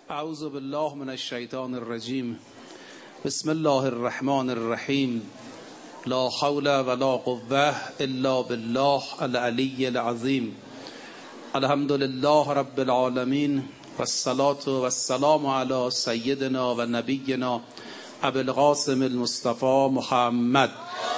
اعوذ بالله من الشیطان الرجیم. بسم الله الرحمن الرحیم. لا حول ولا قوة الا بالله العلی العظیم. الحمد لله رب العالمین والصلاة والسلام علی سیدنا و نبینا ابی القاسم المصطفى محمد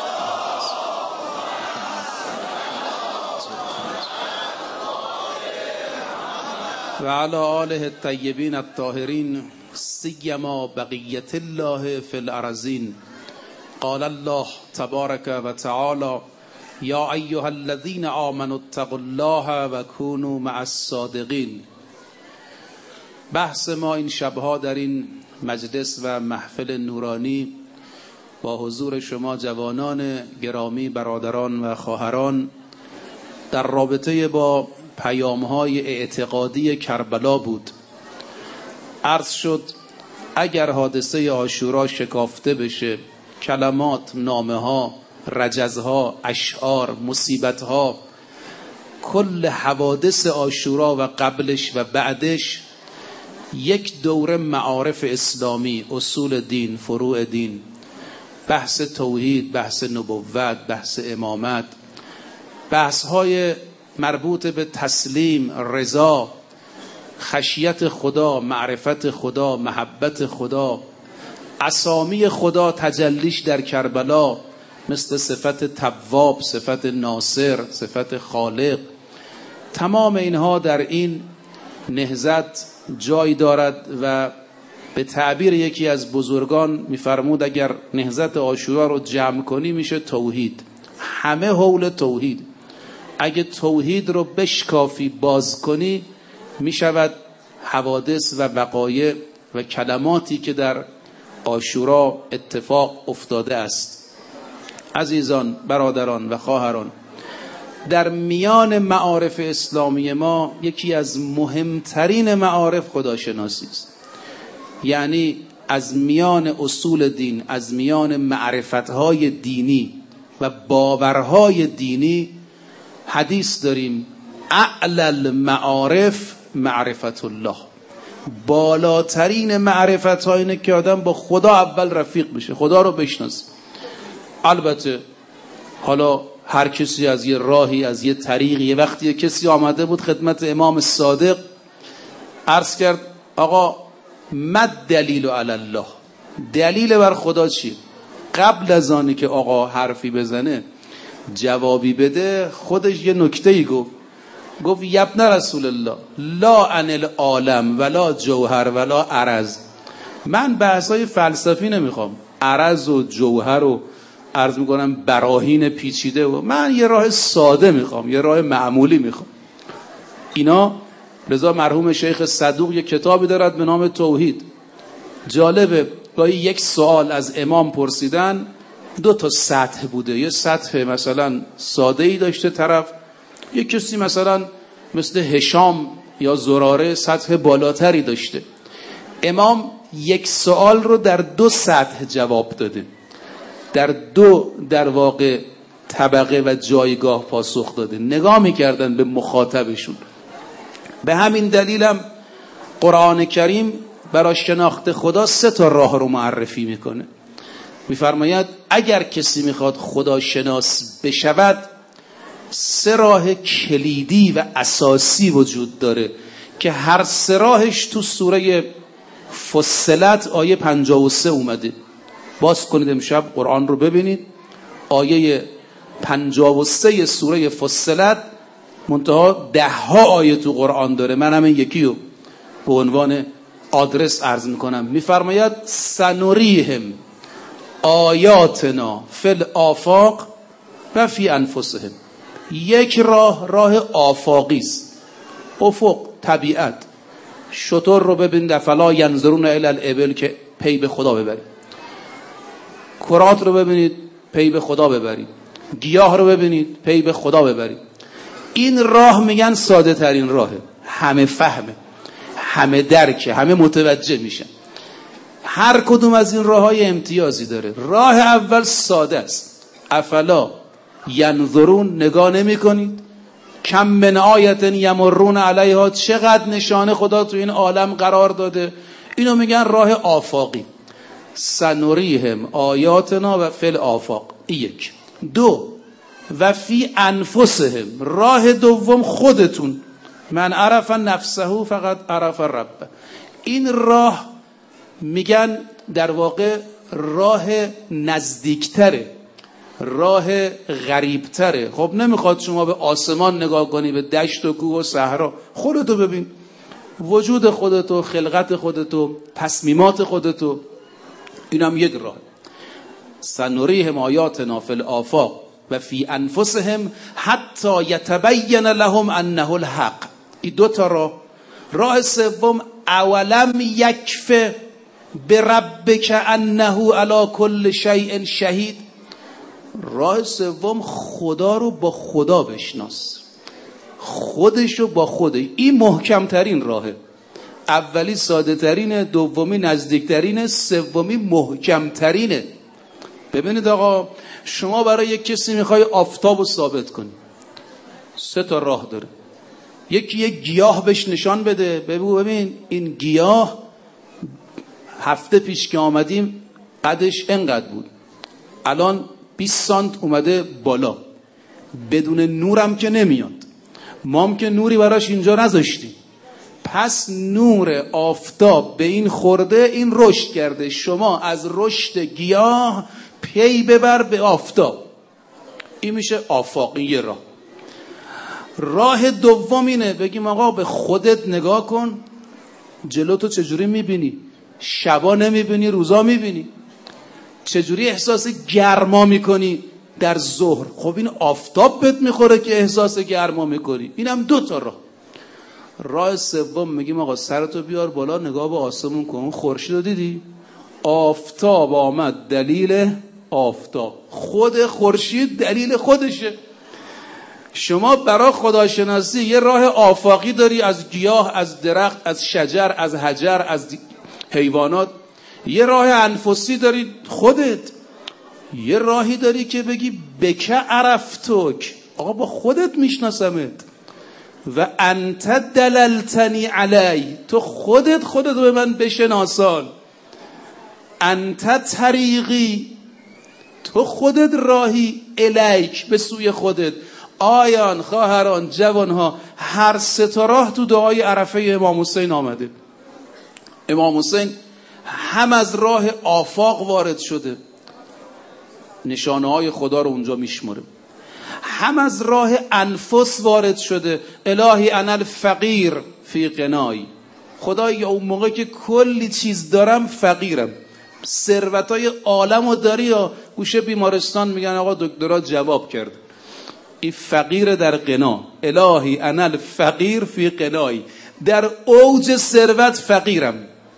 و علی آله الطیبین الطاهرین سیما بقیت الله فی الارضین. قال الله تبارک و تعالی یا ایها الذین آمنوا اتقوا الله و کونوا مع الصادقین. بحث ما این شبها در این مجلس و محفل نورانی با حضور شما جوانان گرامی، برادران و خواهران، در رابطه با پیام‌های اعتقادی کربلا بود. عرض شد اگر حادثه عاشورا شکافته بشه، کلمات، نامه‌ها، رجزها، اشعار، مصیبت‌ها، کل حوادث عاشورا و قبلش و بعدش یک دوره معارف اسلامی، اصول دین، فروع دین، بحث توحید، بحث نبوت، بحث امامت، بحث‌های مربوط به تسلیم، رضا، خشیت خدا، معرفت خدا، محبت خدا، اسامی خدا تجلیش در کربلا مثل صفت تواب، صفت ناصر، صفت خالق. تمام اینها در این نهضت جای دارد و به تعبیر یکی از بزرگان میفرمود اگر نهضت عاشورا رو جمع کنی میشه توحید. همه حول توحید. اگه توحید رو بشکافی، باز کنی، میشود حوادث و وقایع و کلماتی که در عاشورا اتفاق افتاده است. عزیزان، برادران و خواهران، در میان معارف اسلامی ما یکی از مهمترین معارف خداشناسی است. یعنی از میان اصول دین، از میان معرفتهای دینی و باورهای دینی حدیث داریم اعلی المعارف معرفت الله. بالاترین معرفت ها اینه که آدم با خدا اول رفیق بشه، خدا رو بشناسه. البته حالا هر کسی از یه راهی، از یه طریقی. یه وقتی کسی آمده بود خدمت امام صادق، عرض کرد آقا مد دلیل علی الله، دلیل بر خدا چی؟ قبل از آنی که آقا حرفی بزنه، جوابی بده، خودش یه نکته‌ای گفت یبن رسول الله لا عن العالم ولا جوهر ولا عرض. من بحثای فلسفی نمیخوام، عرض و جوهر و عرض میکنم براهین پیچیده، و من یه راه ساده میخوام، یه راه معمولی میخوام. اینا لذا مرحوم شیخ صدوق یه کتابی دارد به نام توحید. جالبه گاهی یک سوال از امام پرسیدن، 2 سطح بوده. یه سطح مثلا ساده‌ای داشته طرف، یه کسی مثلا مثل هشام یا زراره سطح بالاتری داشته. امام یک سوال رو در 2 سطح جواب داده، در 2 در واقع طبقه و جایگاه پاسخ داده. نگاه میکردن به مخاطبشون. به همین دلیلم قرآن کریم برای شناخت خدا 3 راه رو معرفی میکنه. میفرماید اگر کسی میخواد خدا شناس بشود، 3 راه کلیدی و اساسی وجود داره که هر 3 راهش تو سوره فصلت آیه 53 اومده. باز کنید امشب قرآن رو ببینید، آیه 53 سوره فصلت، منتها 10 آیه تو قرآن داره. من همین یکی رو به عنوان آدرس عرض میکنم. میفرماید سنوریهم آیاتنا فی الآفاق و فی انفسهم. یک راه آفاقی است، افق، طبیعت. شتر رو ببین، افلا ینظرون الی الابل، که پی به خدا ببرید. کرات رو ببینید، پی به خدا ببرید. گیاه رو ببینید، پی به خدا ببرید. این راه میگن ساده ترین راهه، همه فهمه، همه درکه، همه متوجه میشن. هر کدوم از این راه‌های امتیازی داره. راه اول ساده است، افلا ینظرون، نگاه نمی کنید کم من آیت یمرون علیها، چقدر نشانه خدا تو این عالم قرار داده. اینو میگن راه آفاقی. سنوریهم آیاتنا و فی الآفاق. یک. دو، و فی انفسهم، راه دوم خودتون. من عرف نفسه فقط عرف ربه. این راه میگن در واقع راه نزدیکتره، راه غریبتره. خب نمیخواد شما به آسمان نگاه کنی، به دشت و کوه و صحرا. خودتو ببین، وجود خودتو، خلقت خودتو، تصمیمات خودتو. اینم یک راه. سنوریهم آیاتنا فی الآفاق و فی انفسهم حتی یتبین لهم انه الحق. این دو تا راه. راه سوم، اولم یکف بربک انه علی کل شیء شهید. راه سوم، خدا رو با خدا بشناس، خودشو با خودش. این محکم ترین راهه. اولی ساده ترینه، دومی نزدیک ترینه، سومی محکم ترینه. ببینید آقا، شما برای یک کسی میخوای آفتاب رو ثابت کنی، 3 تا راه داره. یکی یک گیاه بهش نشان بده، ببین این گیاه هفته پیش که آمدیم قدش انقدر بود، الان 20 سانت اومده بالا، بدون نورم که نمیاد، ما هم که نوری براش اینجا نذاشتیم. پس نور آفتاب به این خورده، این رشد کرده. شما از رشد گیاه پی ببر به آفتاب. این میشه آفاقی. یه راه. راه دوم اینه بگیم آقا به خودت نگاه کن، جلو تو چجوری میبینی؟ شبا نمیبینی، روزا میبینی. چجوری احساس گرما میکنی در ظهر؟ خب این آفتاب بهت میخوره که احساس گرما میکنی. اینم 2 تا راه. راه سوم میگیم آقا سرتو بیار بالا، نگاه به آسمون کن. خورشید رو دیدی؟ آفتاب آمد، دلیل آفتاب. خود خورشید دلیل خودشه. شما برای خداشناسی یه راه آفاقی داری، از گیاه، از درخت، از شجر، از حجر، از حیوانات. یه راه انفسی داری خودت. یه راهی داری که بگی بک عرفتک، آقا با خودت میشناسمت. و انت دللتنی علی، تو خودت رو به من بشناسان. انت طریقی، تو خودت راهی، الیک، به سوی خودت. آیان، خواهران، جوانها، هر 3 تا راه تو دعای عرفه امام حسین آمده. امام حسین هم از راه آفاق وارد شده، نشانه های خدا رو اونجا میشمره، هم از راه انفس وارد شده. الهی انا الفقیر فی غنایی، خدایا اون موقع که کلی چیز دارم فقیرم. ثروتای عالمو داری یا گوشه بیمارستان میگن آقا دکترها جواب کرد، این فقیر در غنا. الهی انا الفقیر فی غنایی، در اوج ثروت فقیرم.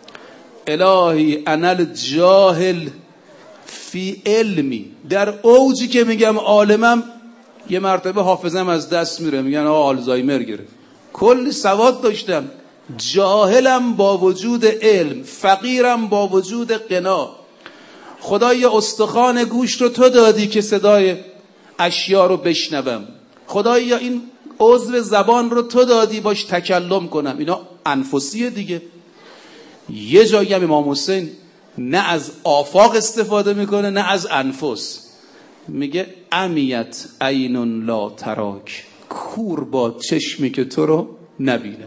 الهی انا الجاهل فی علمی، در اوجی که میگم عالمم یه مرتبه حافظم از دست میره، میگن آقا آلزایمر گرفت. کلی سواد داشتم، جاهلم با وجود علم، فقیرم با وجود غنا. خدایا استخوان گوش رو تو دادی که صدای اشیا رو بشنوم. خدایا این عضو زبان رو تو دادی باش تکلم کنم. اینا انفسیه دیگه. یه جایی هم امام حسین نه از آفاق استفاده میکنه نه از انفس. میگه امیت عین لا تراک، کور با چشمی که تو رو نبینه.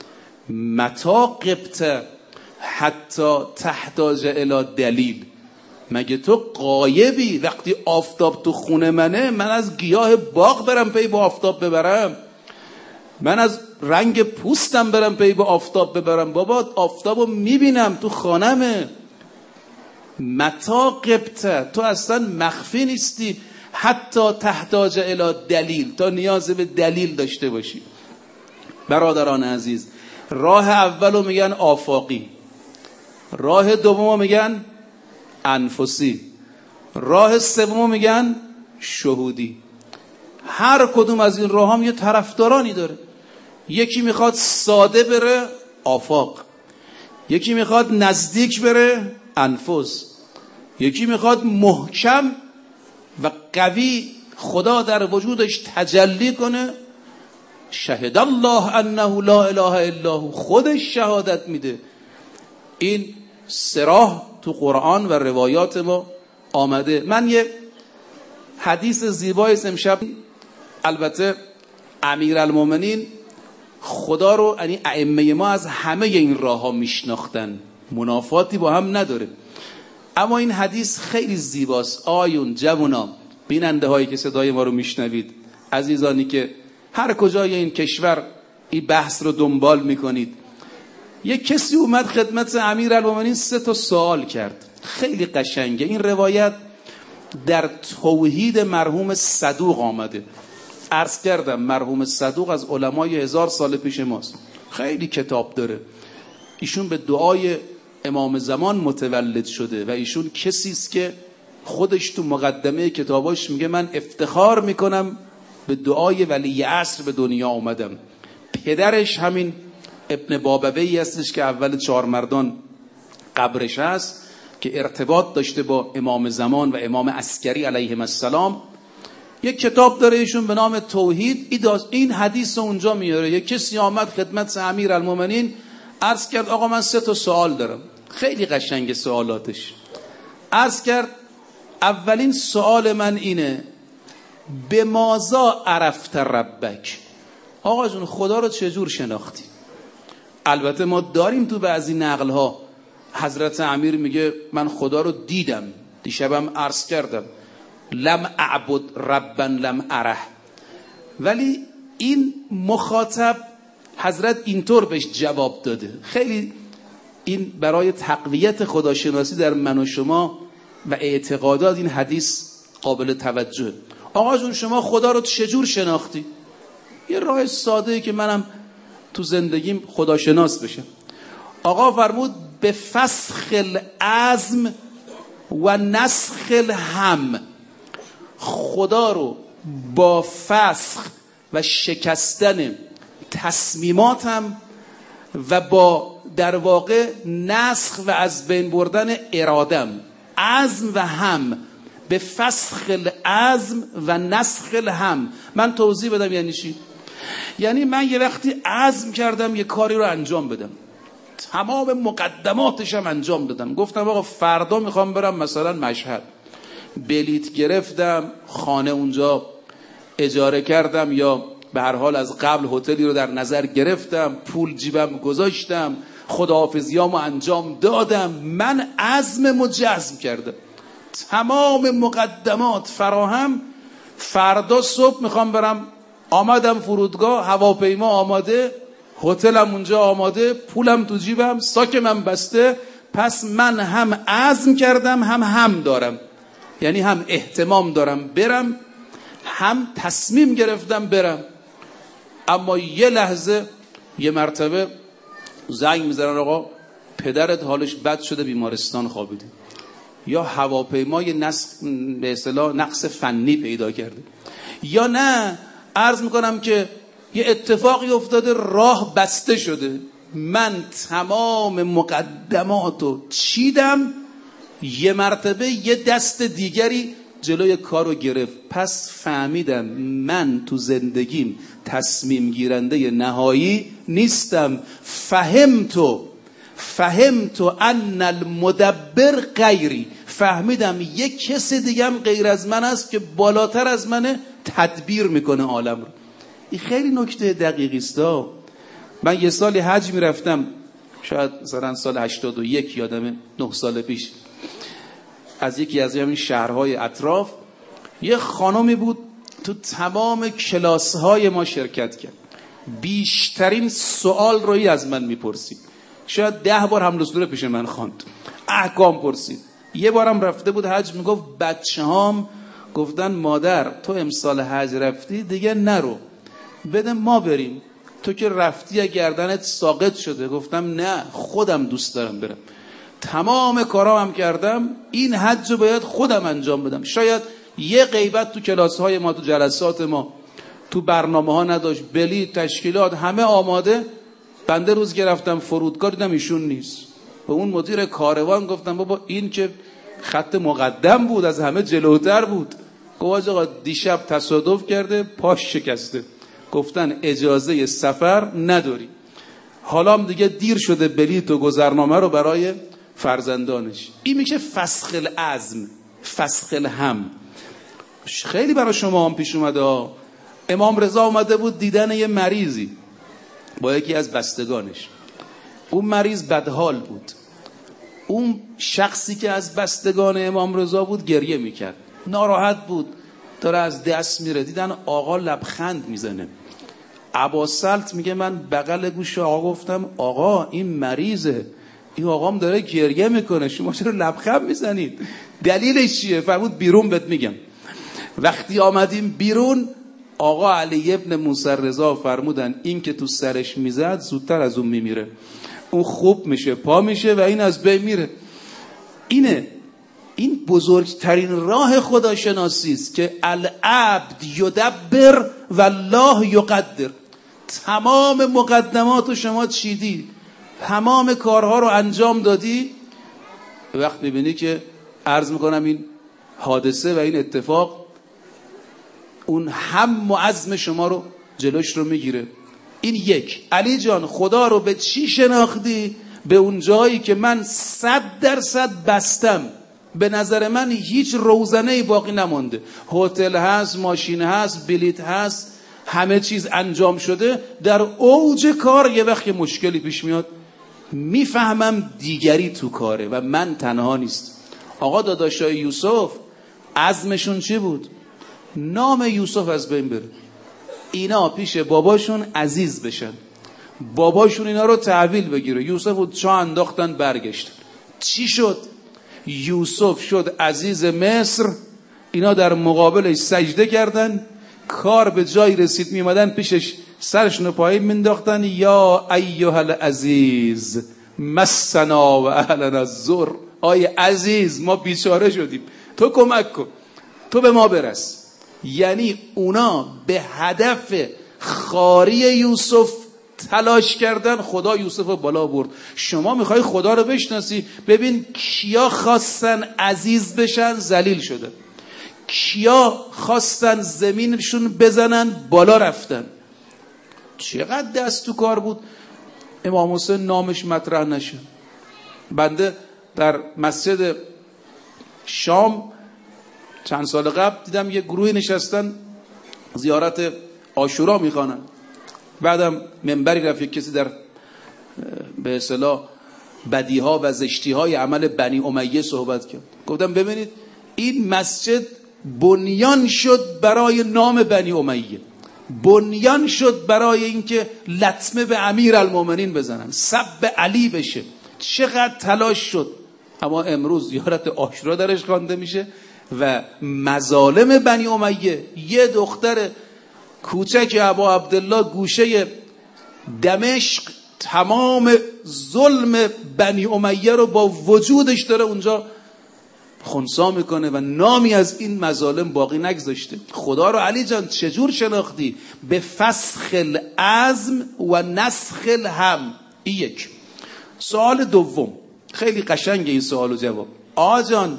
متا قبت حتی تحتاج الی دلیل، مگه تو غایبی وقتی آفتاب تو خونه منه؟ من از گیاه باغ برم پی با آفتاب ببرم؟ من از رنگ پوستم برم پی با آفتاب ببرم؟ بابا آفتابو میبینم تو خانمه. متا قبت، تو اصلا مخفی نیستی. حتی تحتاج الی دلیل، تا نیاز به دلیل داشته باشی. برادران عزیز، راه اولو میگن آفاقی، راه دومو میگن انفسی، راه سومو میگن شهودی. هر کدوم از این راه هم یه طرفدارانی داره. یکی میخواد ساده بره، آفاق. یکی میخواد نزدیک بره، انفس. یکی میخواد محکم و قوی خدا در وجودش تجلی کنه، شهد الله انه لا اله الا هو، خودش شهادت میده. این صراح تو قرآن و روایات ما آمده. من یه حدیث زیبای امشب، البته امیرالمومنین خدا رو، یعنی ائمه ما از همه این راه ها میشناختن، منافاتی با هم نداره، اما این حدیث خیلی زیباست. آیون جوونا، بیننده هایی که صدای ما رو میشنوید، عزیزانی که هر کجای این کشور این بحث رو دنبال میکنید، یک کسی اومد خدمت امیرالمومنین 3 سوال کرد، خیلی قشنگه. این روایت در توحید مرحوم صدوق آمده. عرض کردم مرحوم صدوق از علمای 1000 سال پیش ماست، خیلی کتاب داره. ایشون به دعای امام زمان متولد شده و ایشون کسی است که خودش تو مقدمه کتاباش میگه من افتخار میکنم به دعای ولی عصر به دنیا اومدم. پدرش همین ابن بابویی هستش که اول 4 مردان قبرش هست، که ارتباط داشته با امام زمان و امام عسکری علیهم السلام. یک کتاب داره ایشون به نام توحید. این حدیث رو اونجا میاره. یک کسی آمد خدمت امیرالمومنین عرض کرد آقا من 3 سوال دارم. خیلی قشنگ سوالاتش. عرض کرد اولین سوال من اینه، به مازا عرفت ربک؟ آقا جون خدا رو چجور شناختی؟ البته ما داریم تو بعضی نقل ها حضرت امیر میگه من خدا رو دیدم، دیشبم عرض کردم لم اعبد ربا لم اره. ولی این مخاطب حضرت اینطور بهش جواب داده. خیلی این برای تقویت خداشناسی در من و شما و اعتقادات این حدیث قابل توجه. آقا جون شما خدا رو چجور شناختی؟ یه راه ساده که منم تو زندگیم خداشناس بشم. آقا فرمود به فسخ العزم و نسخ الهم. خدا رو با فسخ و شکستن تصمیماتم و با در واقع نسخ و از بین بردن ارادم، عزم و هم، به فسخ العزم و نسخ الهم. من توضیح بدم یعنی چی؟ یعنی من یه وقتی عزم کردم یه کاری رو انجام بدم، تمام مقدماتشم انجام دادم، گفتم آقا فردا میخوام برم مثلا مشهد، بلیت گرفتم، خانه اونجا اجاره کردم یا به هر حال از قبل هتلی رو در نظر گرفتم، پول جیبم گذاشتم، خداحافظیامو انجام دادم، من عزممو جزم کردم، تمام مقدمات فراهم، فردا صبح میخوام برم، آمدم فرودگاه، هواپیما آماده، هتلم اونجا آماده، پولم تو جیبم، ساک من بسته. پس من هم عزم کردم هم دارم، یعنی هم اهتمام دارم برم، هم تصمیم گرفتم برم. اما یه لحظه یه مرتبه زنگ میزنن آقا پدرت حالش بد شده بیمارستان خوابیده، یا هواپیمای به اصطلاح نقص فنی پیدا کرده، یا نه عرض میکنم که یه اتفاقی افتاده راه بسته شده. من تمام مقدماتو چیدم، یه مرتبه یه دست دیگری جلوی کارو گرفت. پس فهمیدم من تو زندگیم تصمیم گیرنده نهایی نیستم. فهمتو ان المدبر غیری. فهمیدم یک کس دیگه هم غیر از من است که بالاتر از منه، تدبیر میکنه عالم رو. این خیلی نکته دقیقی است. من یه سالی حج میرفتم، شاید مثلا سال 81 یادمه، 9 سال پیش، از یکی از همین شهرهای اطراف یه خانمی بود تو تمام کلاس‌های ما شرکت کرد، بیشترین سوال روی از من میپرسید، شاید 10 بار حمل و سوره پیش من خواند، احکام پرسید. یه بارم رفته بود حج، میگفت بچه‌هام گفتن مادر تو امسال حج رفتی دیگه نرو، بده ما بریم، تو که رفتی گردنت ساقط شده. گفتم نه، خودم دوست دارم برم، تمام کارام کردم، این حج رو باید خودم انجام بدم. شاید یه غیبت تو کلاس‌های ما، تو جلسات ما، تو برنامه ها نداشت، بلیط، تشکیلات همه آماده. بنده روز که رفتم فرودگاه دیدم ایشون نیست. به اون مدیر کاروان گفتم بابا این که خط مقدم بود از همه جلوتر بود. گفت آقا دیشب تصادف کرده، پاش شکسته، گفتن اجازه سفر نداری. حالا هم دیگه دیر شده بلیط و گذرنامه رو برای فرزندانش. این میشه فسخ العزم، فسخ الهم. خیلی برای شما هم پیش اومده. امام رضا اومده بود دیدن یه مریضی با یکی از بستگانش. اون مریض بدحال بود. اون شخصی که از بستگان امام رضا بود گریه میکرد، ناراحت بود، داره از دست میره. دیدن آقا لبخند میزنه. اباسلط میگه من بغل گوش آقا گفتم آقا این مریضه، این آقام داره گریه میکنه، شما چرا لبخند میزنید؟ دلیلش چیه؟ فرمود بیرون بهت میگم. وقتی آمدیم بیرون آقا علی ابن موسی رضا فرمودن این که تو سرش میزد زودتر از اون میمیره، اون خوب میشه پا میشه و این از بین میره. این بزرگترین راه خداشناسی است که العبد یدبر و الله یقدر. تمام مقدمات رو شما چیدی، تمام کارها رو انجام دادی، وقت میبینی که عرض میکنم این حادثه و این اتفاق اون هم و عزم شما رو جلوش رو میگیره. این یک. علی جان خدا رو به چی شناختی؟ به اون جایی که من 100% بستم، به نظر من هیچ روزنه‌ای باقی نمونده، هتل هست، ماشین هست، بلیط هست، همه چیز انجام شده. در اوج کار یه وقت یه مشکلی پیش میاد، میفهمم دیگری تو کاره و من تنها نیست. آقا داداشای یوسف عزمشون چی بود؟ نام یوسف از بین بره، اینا پیش باباشون عزیز بشن، باباشون اینا رو تحویل بگیره. یوسف رو چا انداختن برگشتن. چی شد؟ یوسف شد عزیز مصر، اینا در مقابلش سجده کردن، کار به جایی رسید میمدن پیشش سرشون رو پایین مینداختن، یا ایها العزیز مسنا و اهلنا الضر. آی عزیز ما بیچاره شدیم، تو کمک کن، تو به ما برس. یعنی اونا به هدف خاری یوسف تلاش کردن، خدا یوسف رو بالا برد. شما میخوای خدا رو بشناسی؟ ببین کیا خواستن عزیز بشن ذلیل شدن، کیا خواستن زمینشون بزنن بالا رفتن. چقدر دست تو کار بود. امام حسین نامش مطرح نشه. بنده در مسجد شام چند سال قبل دیدم یه گروهی نشستن زیارت عاشورا میخوانن. بعدم منبری رفت کسی در به اصطلاح بدیها و زشتیهای عمل بنی امیه صحبت کرد. گفتم ببینید این مسجد بنیان شد برای نام بنی امیه، بنیان شد برای اینکه لطمه به امیرالمومنین بزنن، سب به علی بشه. چقدر تلاش شد، اما امروز زیارت عاشورا درش خوانده میشه و مظالم بنی امیه. یه دختر کوچک ابا عبدالله گوشه دمشق تمام ظلم بنی امیه رو با وجودش داره اونجا خنثی میکنه و نامی از این مظالم باقی نگذاشته. خدا رو علی جان چجور شناختی؟ به فسخ العزم و نسخ الهم. این یک. سوال دوم خیلی قشنگه این سوال و جواب. آقا جان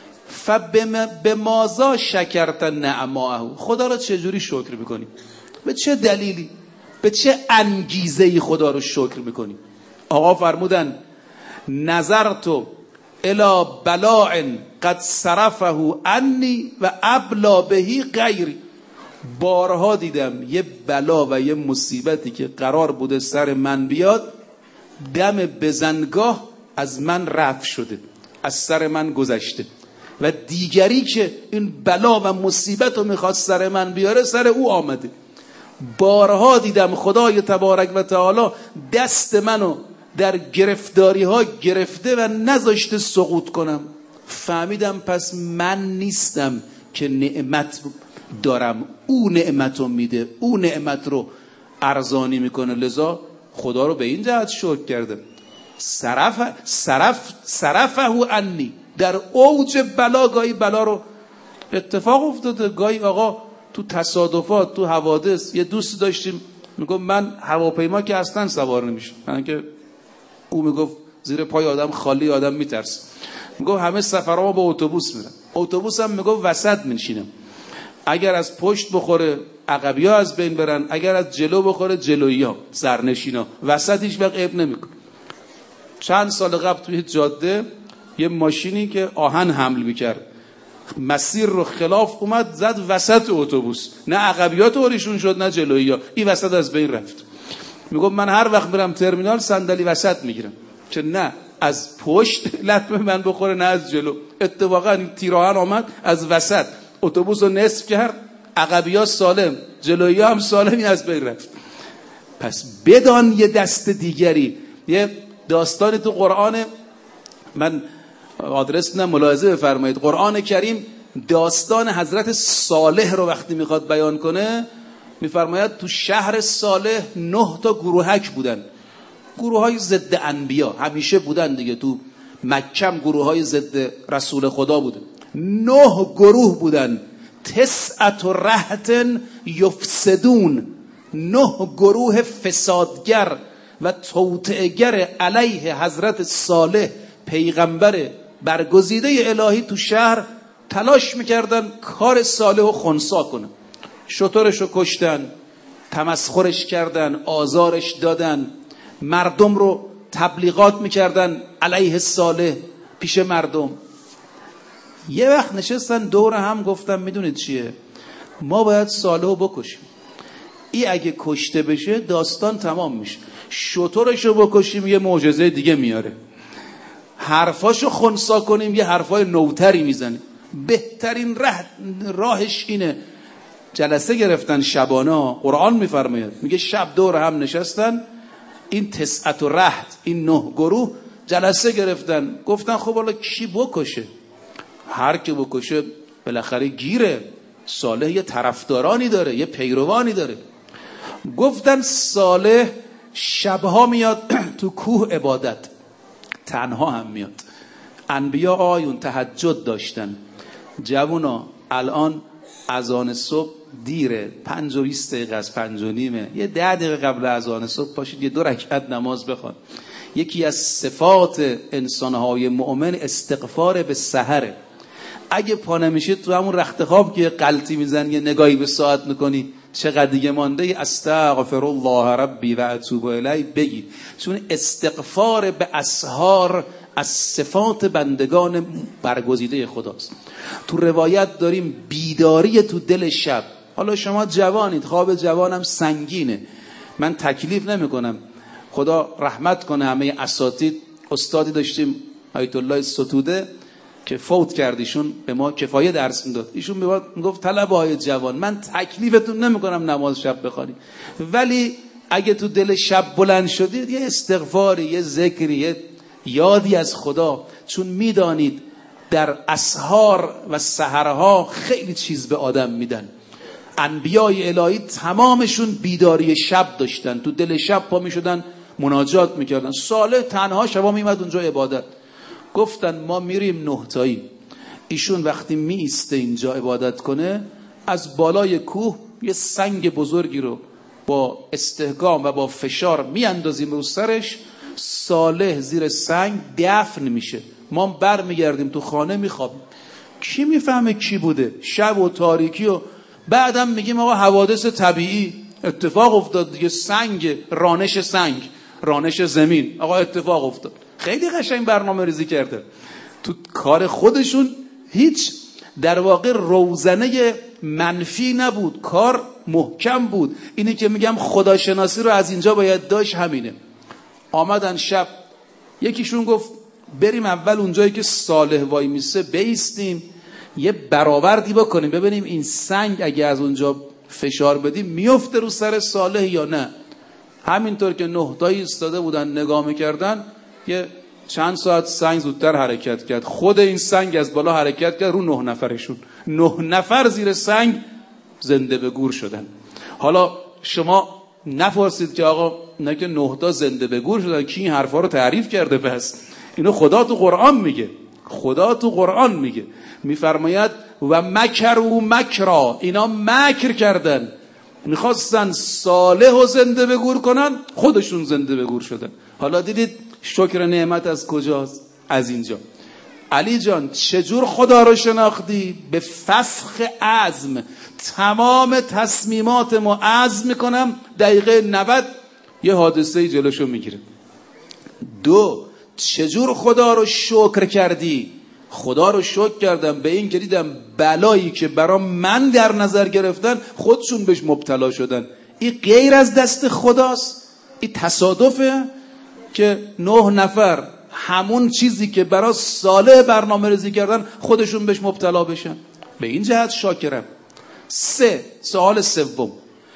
به مازا شکرت نعماه، خدا رو چجوری شکر میکنی؟ به چه دلیلی؟ به چه انگیزه‌ای خدا رو شکر میکنی؟ آقا فرمودن نظرت الی بلاء قد صرفه انی و ابلا بهی غیری. بارها دیدم یه بلا و یه مصیبتی که قرار بوده سر من بیاد، دم بزنگاه از من رفع شده، از سر من گذشته و دیگری که این بلا و مصیبت رو میخواست سر من بیاره سر او آمده. بارها دیدم خدای تبارک و تعالی دست منو در گرفتاری ها گرفته و نذاشته سقوط کنم. فهمیدم پس من نیستم که نعمت دارم، او نعمت رو میده، او نعمت رو ارزانی میکنه. لذا خدا رو به این جهت شکر کردم. صرفه انی. در اوج بلا گاهی بلا رو اتفاق افتاده، گاهی آقا تو تصادفات تو حوادث. یه دوست داشتیم میگفت من هواپیما که اصلا سوار نمیشم، من که او میگفت زیر پای آدم خالی آدم میترسه. میگفت همه سفرها با اتوبوس میرم، اتوبوس هم میگفت وسط میشینم، اگر از پشت بخوره عقبی ها از بین برن، اگر از جلو بخوره جلویی ها، سرنشینا، وسط هیچ وقت عیب نمیکنه. چند سال قبل توی جاده یه ماشینی که آهن حمل میکرد مسیر رو خلاف اومد زد وسط اتوبوس، نه عقبیات اوریشون شد نه جلویی ها، این وسط از بین رفت. میگم من هر وقت برم ترمینال صندلی وسط میگیرم که نه از پشت لطمه من بخوره نه از جلو. اتفاقا این تیراهن آمد از وسط اتوبوس رو نصف کرد، عقبی‌ها سالم جلویی هم سالمی از بین رفت. پس بدان یه دست دیگری. یه داستانی تو قرآن، من آدرس نه ملاحظه بفرمایید، قرآن کریم داستان حضرت صالح رو وقتی میخواد بیان کنه میفرماید تو شهر صالح 9 تا گروهک بودن، گروه های ضد انبیا همیشه بودن دیگه، تو مکه گروه های ضد رسول خدا بودن. 9 گروه بودن، 9 رهط یفسدون، 9 گروه فسادگر و توطئه‌گر علیه حضرت صالح پیغمبر برگزیده الهی تو شهر تلاش میکردن کار صالح رو خنثی کنن. شترش رو کشتن، تمسخرش کردن، آزارش دادن، مردم رو تبلیغات میکردن علیه صالح پیش مردم. یه وقت نشستن دور هم گفتن میدونید چیه، ما باید صالح رو بکشیم، این اگه کشته بشه داستان تمام میشه، شترش رو بکشیم یه معجزه دیگه میاره، حرفاشو خنثی کنیم یه حرفای نوتری میزنیم، بهترین راهش اینه. جلسه گرفتن شبانا، قرآن میفرماید میگه شب دور هم نشستن این 9 رهط، این 9 گروه جلسه گرفتن، گفتن خب حالا کی بکشه؟ هر کی بکشه بالاخره گیره، صالح یه طرفدارانی داره، یه پیروانی داره. گفتن صالح شبها میاد تو کوه عبادت، تنها هم میاد. انبیا آیون تهجد داشتن. جوونا الان اذان صبح دیره، 5 و 20 دقیقه از 5 و نیمه، یه 10 دقیقه قبل اذان صبح پاشید یه 2 رکعت نماز بخوان. یکی از صفات انسانهای مؤمن استغفار به سحره. اگه پا نمیشید تو همون رخت خواب که غلطی میزنی یه نگاهی به ساعت میکنی چقدر دیگه مانده، استغفر الله ربی و اتوب الیه بگید، چون استغفار به اسحار از صفات بندگان برگزیده خداست. تو روایت داریم بیداری تو دل شب. حالا شما جوانید، خواب جوانم سنگینه، من تکلیف نمی کنم، خدا رحمت کنه همه اساتید. استادی داشتیم آیت الله ستوده که فوت کردیشون به ما کفایه درس میداد، ایشون میگفت طلبه های جوان من تکلیفتون نمی کنم نماز شب بخونید، ولی اگه تو دل شب بلند شدید یه استغفاری، یه ذکری، یه یادی از خدا، چون میدانید در اسحار و سحرها خیلی چیز به آدم میدن. انبیای الهی تمامشون بیداری شب داشتن، تو دل شب پا میشدن مناجات میکردن. صالح تنها شبا میمد اونجا عبادت. گفتن ما میریم 9 تایی، ایشون وقتی می ایسته اینجا عبادت کنه از بالای کوه یه سنگ بزرگی رو با استحکام و با فشار میاندازیم رو سرش، صالح زیر سنگ دفن میشه، ما بر میگردیم تو خانه میخوابیم. کی میفهمه کی بوده؟ شب و تاریکی و بعدم میگیم آقا حوادث طبیعی اتفاق افتاد دیگه، سنگ، رانش زمین، آقا اتفاق افتاد. خیلی قشنگ برنامه ریزی کرده تو کار خودشون، هیچ در واقع روزنه منفی نبود، کار محکم بود. اینی که میگم خداشناسی رو از اینجا باید داشت همینه. آمدن شب، یکیشون گفت بریم اول اونجایی که صالح وای میسه بیستیم یه برآوردی بکنیم ببینیم این سنگ اگه از اونجا فشار بدیم میفته رو سر صالح یا نه. همینطور که 9 تایی ایستاده بودن نگاه میکردن، یه چند ساعت سنگ زودتر حرکت کرد، خود این سنگ از بالا حرکت کرد رو 9 نفرشون. 9 نفر زیر سنگ زنده به گور شدن. حالا شما نپرسید که آقا نه که 9 تا زنده به گور شدن، کی این حرفا رو تعریف کرده؟ پس اینو خدا تو قرآن میگه، خدا تو قرآن میگه، میفرماید و مکروا مکرا، اینا مکر کردن، میخواستن صالح رو زنده به گور کنن، خودشون زنده به گور شدن. حالا دیدید شکر نعمت از کجاست؟ از اینجا. علی جان چجور خدا رو شناختی؟ به فسخ عزم. تمام تصمیماتمو عزم میکنم، دقیقه 90 یه حادثه جلوشو میگیره. 2 چجور خدا رو شکر کردی؟ خدا رو شکر کردم به این که دیدم بلایی که برام من در نظر گرفتن خودشون بهش مبتلا شدن. این غیر از دست خداست؟ این تصادفه که 9 نفر همون چیزی که برای صالح برنامه ریزی کردن خودشون بهش مبتلا بشن؟ به این جهت شاکرم. 3 سوال سوم،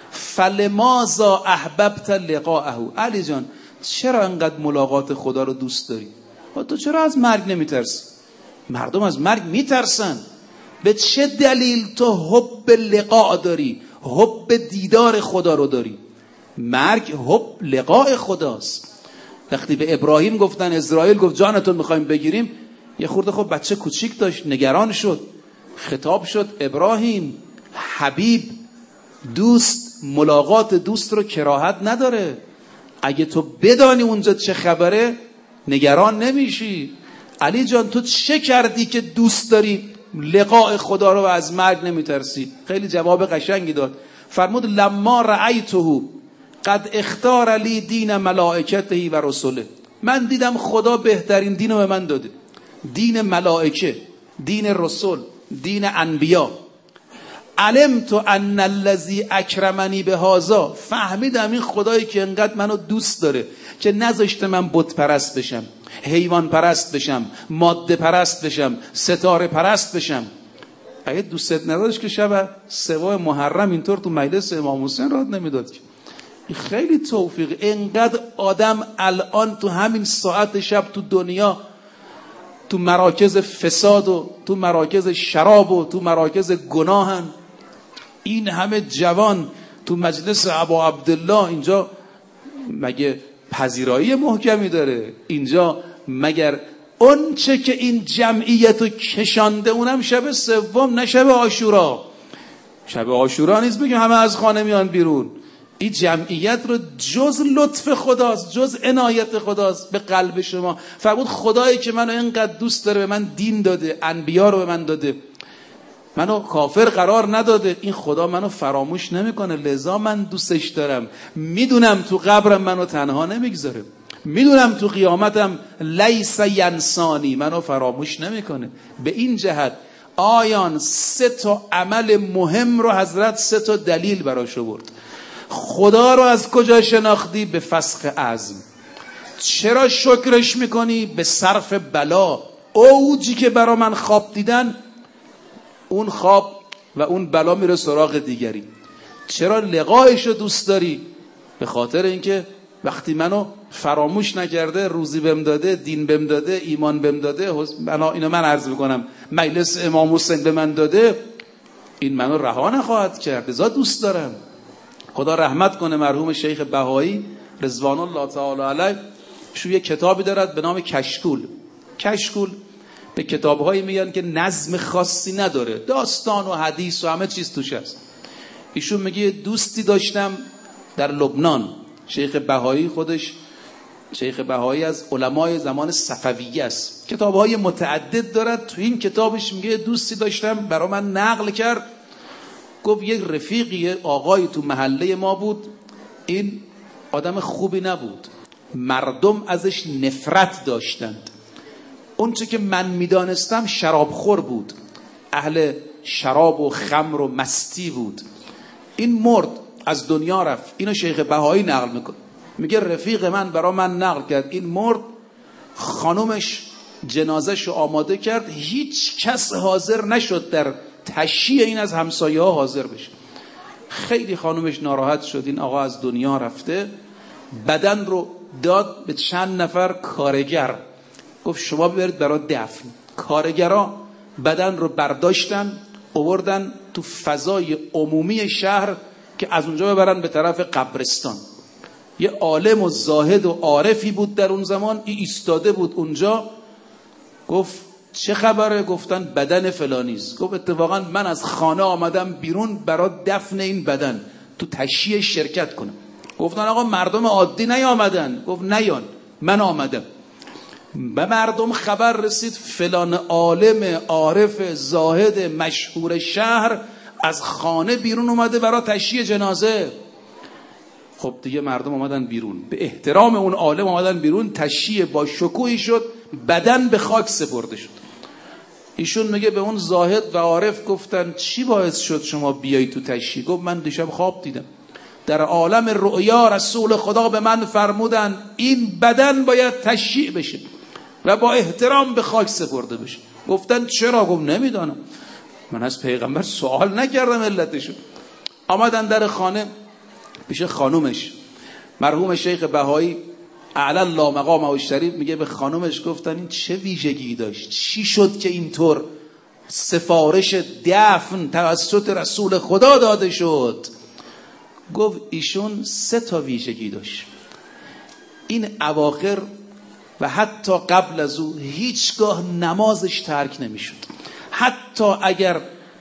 فلماذا احببت لقاءه؟ علی جان چرا انقدر ملاقات خدا رو دوست داری؟ تو چرا از مرگ نمیترسی؟ مردم از مرگ میترسن. به چه دلیل تو حب لقاء داری، حب دیدار خدا رو داری؟ مرگ حب لقاء خداست. وقتی به ابراهیم گفتن، اسرائیل گفت جانتون میخوایم بگیریم، یه خورده خب بچه کوچیک داشت، نگران شد. خطاب شد ابراهیم حبیب، دوست، ملاقات دوست رو کراهت نداره. اگه تو بدانی اونجا چه خبره نگران نمیشی. علی جان تو چه کردی که دوست داری لقاء خدا رو و از مرگ نمیترسی؟ خیلی جواب قشنگی داد. فرمود لما رأیته قد اختار لی دین ملائکته و رسوله. من دیدم خدا بهترین دین رو به من داده، دین ملائکه، دین رسول، دین انبیا. علمت ان الذی اکرمنی بهذا، فهمیدم این خدایی که انقدر منو دوست داره که نذاشته من بت پرست بشم، حیوان پرست بشم، ماده پرست بشم، ستاره پرست بشم. اگه دوستت نداشت که شب 3 محرم اینطور تو مجلس امام حسین راه نمیداد که. خیلی توفیق. اینقدر آدم الان تو همین ساعت شب تو دنیا تو مراکز فساد و تو مراکز شراب و تو مراکز گناهن. این همه جوان تو مجلس ابا عبدالله، اینجا مگه پذیرایی محکمی داره؟ اینجا مگر اون چه که این جمعیتو کشانده، اونم شب 3 نه شب عاشورا. شب عاشورا نیست بگیم همه از خانه میان بیرون. این جمعیت رو جز لطف خداست، جز عنایت خداست به قلب شما. فرمود خدایی که منو اینقدر دوست داره به من دین داده، انبیا رو به من داده، منو کافر قرار نداده. این خدا منو فراموش نمیکنه، لذا من دوستش دارم. میدونم تو قبرم منو تنها نمیگذاره، میدونم تو قیامتم لیس ینسانی، منو فراموش نمیکنه. به این جهت آیان 3 عمل مهم رو حضرت 3 دلیل براش آورد. خدا رو از کجا شناختی؟ به فسخ عزم. چرا شکرش میکنی؟ به صرف بلا. اوجی که برا من خواب دیدن، اون خواب و اون بلا میره سراغ دیگری. چرا لقایش رو دوست داری؟ به خاطر اینکه وقتی منو فراموش نکرده، روزی بهم داده، دین بهم داده، ایمان بهم داده، اینو من عرض میکنم مجلس امام حسین به من داده، این منو رها نخواهد کرد، لذا دوست دارم. خدا رحمت کنه مرحوم شیخ بهایی رضوان الله تعالی علیه، شو یه کتابی دارد به نام کشکول. کشکول به کتاب‌هایی میگن که نظم خاصی نداره، داستان و حدیث و همه چیز توش هست. ایشون میگه دوستی داشتم در لبنان. شیخ بهایی خودش، شیخ بهایی از علمای زمان صفویه است، کتاب‌های متعدد دارد. تو این کتابش میگه دوستی داشتم، برا من نقل کرد، گفت یک رفیقی آقای تو محله ما بود، این آدم خوبی نبود، مردم ازش نفرت داشتند. اون چه که من میدانستم شرابخور بود، اهل شراب و خمر و مستی بود. این مرد، از دنیا رفت. اینو شیخ بهایی نقل میکنه، میگه رفیق من برا من نقل کرد، این مرد، خانومش جنازه‌شو آماده کرد، هیچ کس حاضر نشد در تشییع این از همسایه ها حاضر بشه. خیلی خانومش ناراحت شد، این آقا از دنیا رفته. بدن رو داد به چند نفر کارگر، گفت شما برید برای دفن. کارگرا بدن رو برداشتن آوردن تو فضای عمومی شهر که از اونجا ببرن به طرف قبرستان. یه عالم و زاهد و عارفی بود در اون زمان، ایستاده بود اونجا. گفت چه خبره؟ گفتن بدن فلانیست. گفت اتفاقا من از خانه آمدم بیرون برای دفن این بدن، تو تشییع شرکت کنم. گفتن آقا مردم عادی نیامدن. گفت نیان، من آمدم. به مردم خبر رسید فلان عالم عارف زاهد مشهور شهر از خانه بیرون اومده برای تشییع جنازه. خب دیگه مردم اومدن بیرون، به احترام اون عالم اومدن بیرون، تشییع با شکوهی شد، بدن به خاک سپرده شد. ایشون میگه به اون زاهد و عارف گفتن چی باعث شد شما بیایی تو تشییع؟ گفت من دیشب خواب دیدم، در عالم رؤیا رسول خدا به من فرمودن این بدن باید تشییع بشه و با احترام به خاک سپرده بشه. گفتن چرا؟ گفت نمیدانم، من از پیغمبر سوال نکردم علتشو. آمدن در خانه پیش خانومش، مرحوم شیخ بهایی اعلی الله مقامه الشریف میگه به خانومش گفتن این چه ویژگی داشت، چی شد که اینطور سفارش دفن توسط رسول خدا داده شد؟ گفت ایشون 3 ویژگی داشت. این اواخر و حتی قبل از او هیچگاه نمازش ترک نمیشد. حتی اگر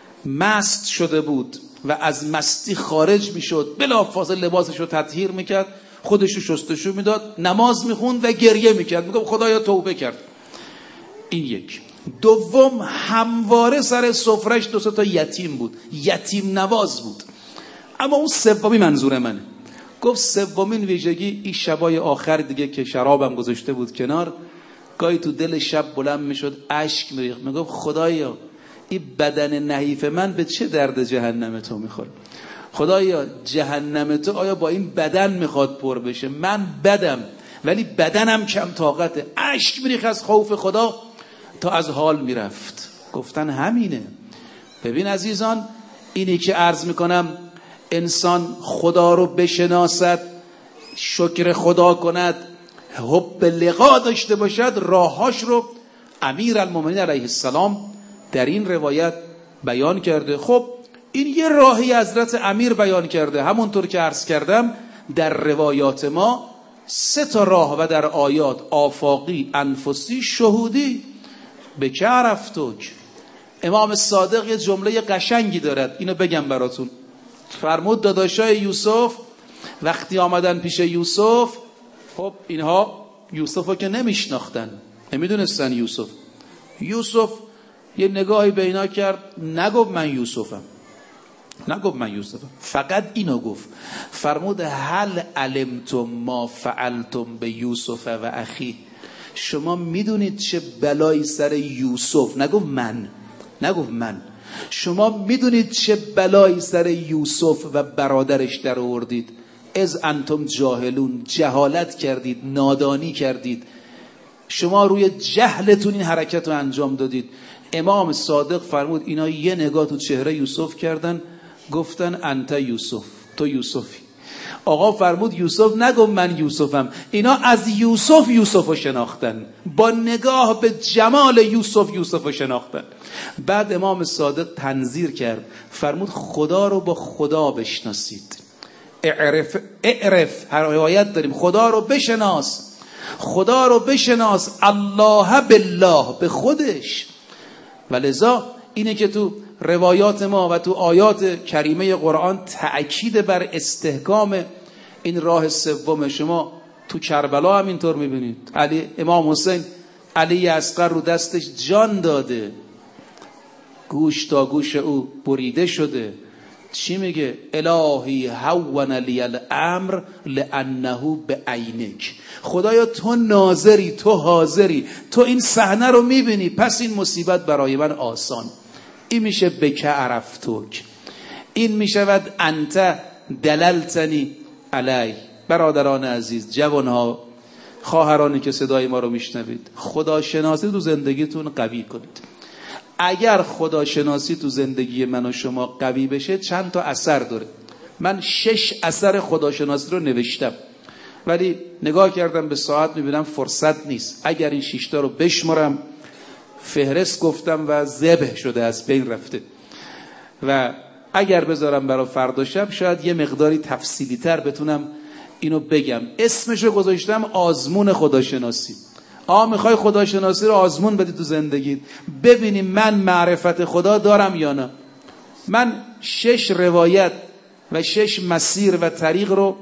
مست شده بود و از مستی خارج میشد بلافاصله لباسش رو تطهیر میکرد، خودش رو شستشو میداد، نماز میخوند و گریه میکرد، میگه خدایا توبه کرد. این یک. دوم، همواره سر سفرش 2 یتیم بود، یتیم نواز بود. اما اون 3 منظور منه. گفت 3 ویژگی، این شبای آخر دیگه که شرابم گذاشته بود کنار، گاهی تو دل شب بلند میشد اشک میریخت، میگفت خدایا این بدن نحیف من به چه درد جهنم تو میخوره؟ خدایا جهنم تو آیا با این بدن میخواد پر بشه؟ من بدم ولی بدنم کم طاقته. اشک میریخت از خوف خدا تا از حال میرفت. گفتن همینه. ببین عزیزان، اینی که عرض میکنم انسان خدا رو بشناسد، شکر خدا کند، حب لقا داشته باشد، راهاش رو امیرالمومنین علیه السلام در این روایت بیان کرده. خب این یه راهی حضرت امیر بیان کرده، همونطور که عرض کردم در روایات ما 3 راه و در آیات آفاقی، انفسی، شهودی. به که عرفتوک. امام صادق یه جمله قشنگی دارد، اینو بگم براتون. فرمود داداشای یوسف وقتی آمدن پیش یوسف، خب اینها یوسفو که نمیشناختن، نمیدونستن یوسف یه نگاهی به اینا کرد، نگفت من یوسفم، فقط اینو گفت. فرمود هل علمتم ما فعلتم به یوسف و اخی؟ شما میدونید چه بلایی سر یوسف، نگفت من، شما میدونید چه بلایی سر یوسف و برادرش در آوردید؟ از انتم جاهلون، جهالت کردید، نادانی کردید، شما روی جهلتون این حرکت رو انجام دادید. امام صادق فرمود اینا یه نگاه تو چهره یوسف کردن، گفتن انت یوسف، تو یوسفی. آقا فرمود یوسف نگم من یوسفم، اینا از یوسف رو شناختن، با نگاه به جمال یوسف رو شناختن. بعد امام صادق تنذیر کرد، فرمود خدا رو با خدا بشناسید. اعرف، هر روایت داریم خدا رو بشناس، الله بالله، به خودش. ولذا اینه که تو روایات ما و تو آیات کریمه قرآن تأکید بر استحکام این راه 3. شما تو کربلا هم اینطور میبینید. امام حسین علی اصغر رو دستش جان داده، گوش تا گوش او بریده شده. چی میگه؟ الهی هون لی الامر لانه بعینک. خدایا تو ناظری، تو حاضری، تو این صحنه رو میبینی، پس این مصیبت برای من آسان. این میشه بک عرفتوک. این میشود انت دللتنی علی. برادران عزیز، جوانها، خواهرانی که صدای ما رو میشنوید، خداشناسی تو زندگیتون قوی کنید. اگر خداشناسی تو زندگی من و شما قوی بشه 2 اثر داره. من 6 اثر خداشناسی رو نوشتم، ولی نگاه کردم به ساعت میبینم فرصت نیست. اگر این 6 رو بشمارم، فهرست گفتم و ذبح شده، از بین رفته. و اگر بذارم برای فردا شب شاید یه مقداری تفصیلی تر بتونم اینو بگم. اسمشو گذاشتم آزمون خداشناسی. میخوای خداشناسی رو آزمون بدی تو زندگیت، ببینیم من معرفت خدا دارم یا نه. من 6 روایت و 6 مسیر و طریق رو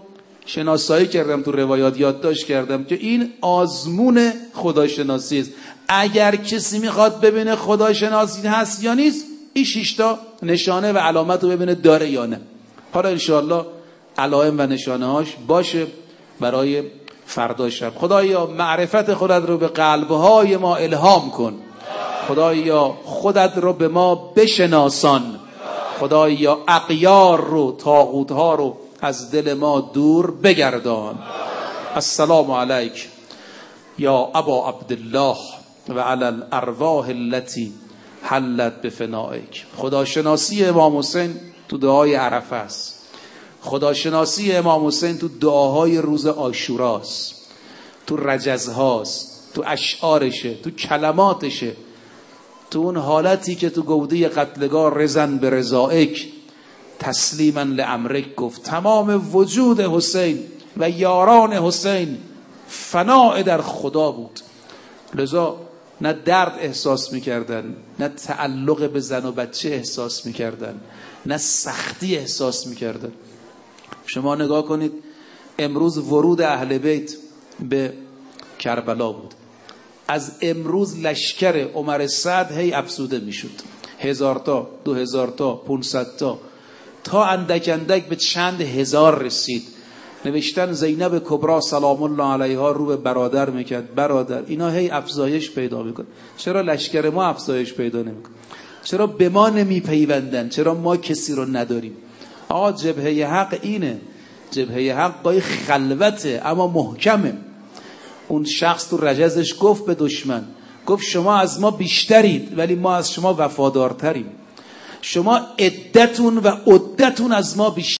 شناسایی کردم، تو روایات یادداشت کردم که این آزمون خداشناسی است. اگر کسی میخواد ببینه خداشناسی هست یا نیست، این 6 تا نشانه و علامت رو ببینه داره یا نه. حالا انشاءالله علائم و نشانه هاش باشه برای فردا شب. خدایا معرفت خودت رو به قلبهای ما الهام کن. خدایا خودت رو به ما بشناسان. خدایا اغیار رو، طاغوت‌ها رو از دل ما دور بگردان. السلام علیک یا ابا عبدالله و علی الارواح التي حلت بفنائک. خداشناسی امام حسین تو دعای عرفه است. خداشناسی امام حسین تو دعاهای روز عاشورا است، تو رجزهاست، تو اشعارشه، تو کلماتشه، تو اون حالتی که تو گوده قتلگاه رزن به رضائک تسلیما لامرک گفت. تمام وجود حسین و یاران حسین فناء در خدا بود. لذا نه درد احساس میکردن، نه تعلق به زن و بچه احساس میکردن، نه سختی احساس میکردن. شما نگاه کنید، امروز ورود اهل بیت به کربلا بود. از امروز لشکر عمر سعد هی افزوده میشد، 1000 تا، 2000 تا، 500 تا اندک اندک به چند هزار رسید. نوشتن زینب کبرا سلام الله علیها رو به برادر میکرد، برادر. اینا هی افزایش پیدا میکنه. چرا لشکر ما افزایش پیدا نمیکنه؟ چرا به ما نمیپیوندن؟ چرا ما کسی رو نداریم؟ آقا جبهه حق اینه، جبهه حق با خلوته اما محکمه. اون شخص تو رجزش گفت به دشمن، گفت شما از ما بیشترید ولی ما از شما وفادارتریم. شما عدتون و عدتون از ما بیشتر